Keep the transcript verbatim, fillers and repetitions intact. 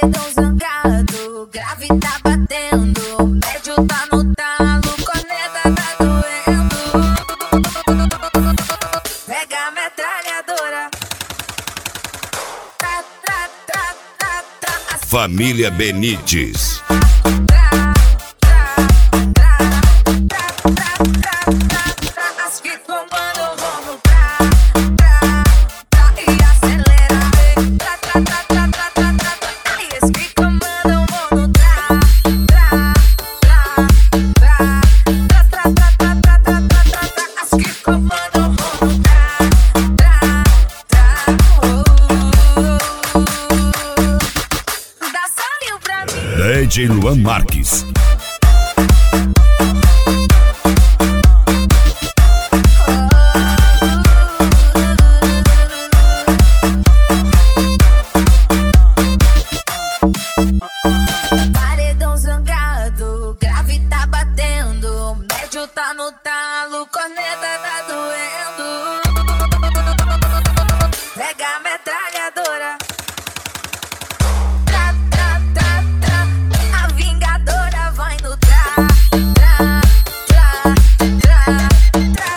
Paredão zangado, grave tá batendo, médio tá no talo, corneta tá doendo. Pega a metralhadora. Tra, tra, tra, tra, tra. Família Benítez. As que comandam vão no tra, tra, tra e acelera. Tra, tra, tra, tra, tra, tra, tra, tra. E as que comandam vão no tra, tra, tra, tra, tra, tra, tra, tra, tra, tra, tra. As que comandam vão no tra, tra, tra, oh. Dá solinho pra mim. D J Luan Marques. Paredão zangado, grave tá batendo, médio tá no talo, corneta tá doendo. Pega a metralhadora. Tra, tra, tra, tra. A vingadora vai no tra, tra, tra, tra, tra.